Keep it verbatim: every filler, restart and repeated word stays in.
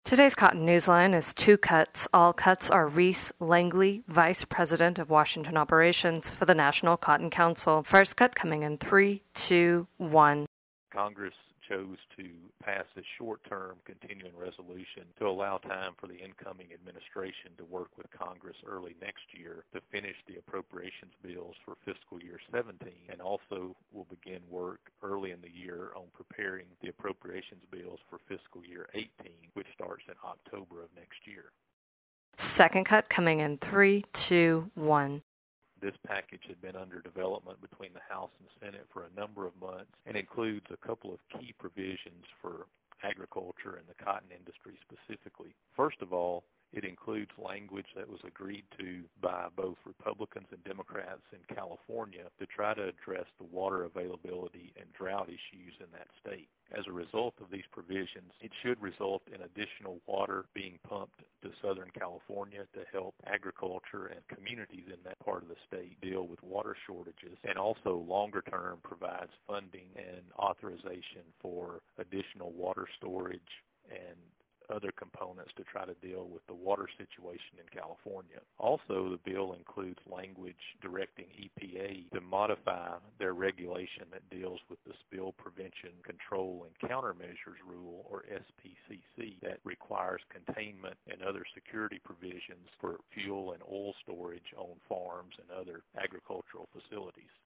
Today's Cotton Newsline is two cuts. All cuts are Reese Langley, Vice President of Washington Operations for the National Cotton Council. First cut coming in three, two, one. Congress chose to pass a short-term continuing resolution to allow time for the incoming administration to work with Congress early next year to finish the appropriations bills for fiscal year seventeen, and also will begin work early in the year on preparing the appropriations bills for fiscal year eighteen, which starts in October of next year. Second cut coming in three, two, one. This package had been under development between the House and Senate for a number of months and includes a couple of key provisions for agriculture and the cotton industry specifically. First of all, it includes language that was agreed to by both Republicans and Democrats in California to try to address the water availability and drought issues in that state. As a result of these provisions, it should result in additional water being pumped to Southern California to help agriculture and communities in that part of the state deal with water shortages, and also longer term provides funding and authorization for additional water storage and other components to try to deal with the water situation in California. Also, the bill includes language directing E P A to modify their regulation that deals with the Spill Prevention, Control, and Countermeasures Rule, or S P C C, that requires containment and other security provisions for fuel and oil storage on farms and other agricultural facilities.